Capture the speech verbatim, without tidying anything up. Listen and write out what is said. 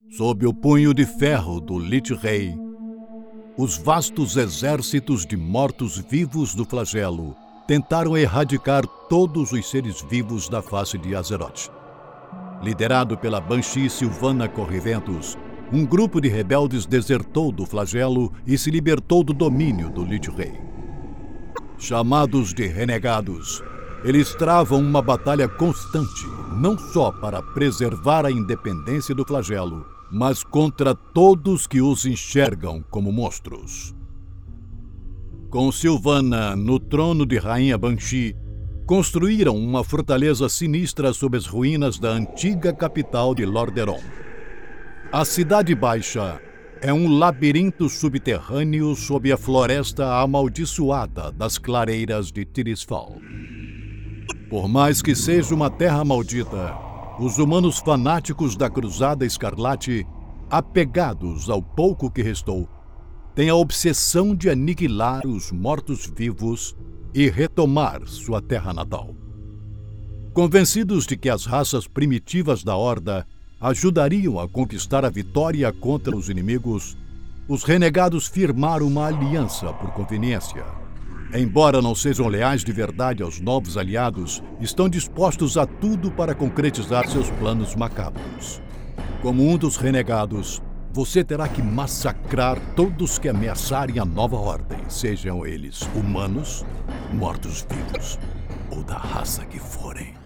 Sob o punho de ferro do Lich Rei, os vastos exércitos de mortos-vivos do flagelo tentaram erradicar todos os seres vivos da face de Azeroth. Liderado pela Banshee Sylvana Correventos, um grupo de rebeldes desertou do flagelo e se libertou do domínio do Lich Rei. Chamados de renegados, eles travam uma batalha constante, não só para preservar a independência do flagelo, mas contra todos que os enxergam como monstros. Com Sylvana no trono de Rainha Banshee, construíram uma fortaleza sinistra sob as ruínas da antiga capital de Lordaeron. A Cidade Baixa é um labirinto subterrâneo sob a floresta amaldiçoada das clareiras de Tirisfal. Por mais que seja uma terra maldita, os humanos fanáticos da Cruzada Escarlate, apegados ao pouco que restou, têm a obsessão de aniquilar os mortos-vivos e retomar sua terra natal. Convencidos de que as raças primitivas da Horda ajudariam a conquistar a vitória contra os inimigos, os renegados firmaram uma aliança por conveniência. Embora não sejam leais de verdade aos novos aliados, estão dispostos a tudo para concretizar seus planos macabros. Como um dos renegados, você terá que massacrar todos que ameaçarem a nova ordem, sejam eles humanos, mortos-vivos ou da raça que forem.